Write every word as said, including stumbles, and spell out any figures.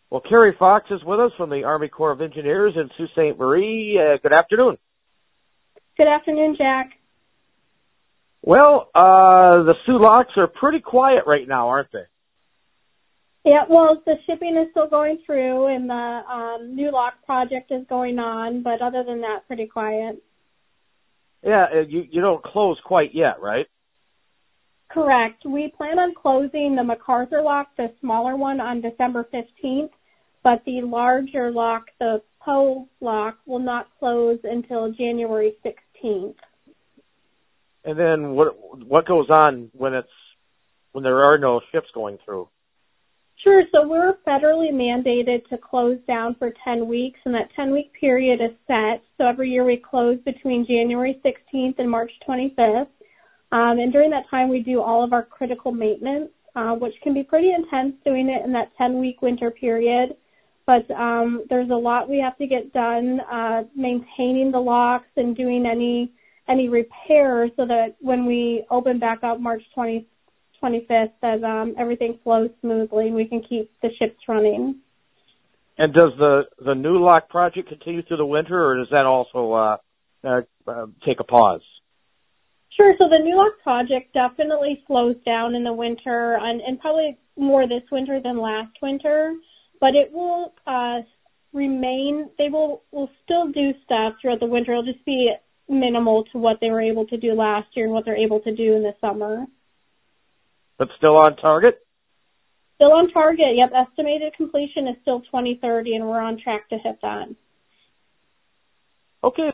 Well, Carrie Fox is with us from the Army Corps of Engineers in Sault Ste. Marie. Uh, good afternoon. Good afternoon, Jack. Well, uh, the Soo Locks are pretty quiet right now, aren't they? Yeah, well, the shipping is still going through, and the um, new lock project is going on, but other than that, pretty quiet. Yeah, uh, you, you don't close quite yet, right? Correct. We plan on closing the MacArthur lock, the smaller one, on December fifteenth, but the larger lock, the Poe lock, will not close until January sixteenth. And then what what goes on when it's when there are no ships going through? Sure. So we're federally mandated to close down for ten weeks, and that ten-week period is set. So every year we close between January sixteenth and March twenty-fifth. Um, and during that time, we do all of our critical maintenance, uh, which can be pretty intense doing it in that ten-week winter period. But um, there's a lot we have to get done, uh, maintaining the locks and doing any any repairs so that when we open back up March twentieth, twenty-fifth, that um, everything flows smoothly and we can keep the ships running. And does the, the new lock project continue through the winter, or does that also uh, uh, uh, take a pause? Sure. So the new lock project definitely slows down in the winter, and, and probably more this winter than last winter. But it will uh, remain. They will will still do stuff throughout the winter. It'll just be minimal to what they were able to do last year and what they're able to do in the summer. But still on target? Still on target. Yep. Estimated completion is still twenty thirty, and we're on track to hit that. Okay.